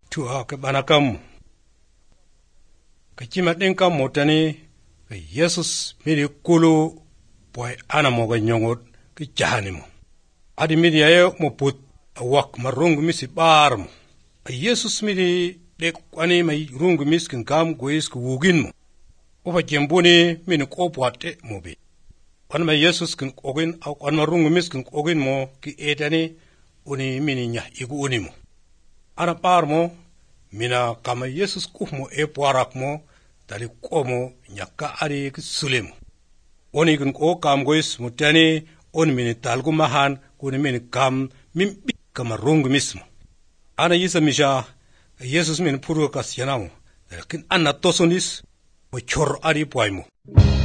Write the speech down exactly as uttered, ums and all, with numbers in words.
tua ke banakam ke chimat ning kam motani ke Jesus miri kulu boy ana mo ga nyongot ke jahanimo adi miri ayo mo put awak marung misi bar mo Jesus miri dek kwani mai rung mis kin kam gois ku wugin mo oba jembuni min ko boate mo be wan mai Jesus kin ogin au wan marung mis kin ogin mo ki etani uni mini nya igu unimo ana par mo mina kama Jesus kuhmo e poarak mo tali komo nyaka ari ki sulemo oni kin ko kam gois mutani on mini talgu mahan kuni mini kam mimbi kama rung mismo ana yisa misha Jesus min puru kas yanamo lakin anna tosonis o chor ari poimo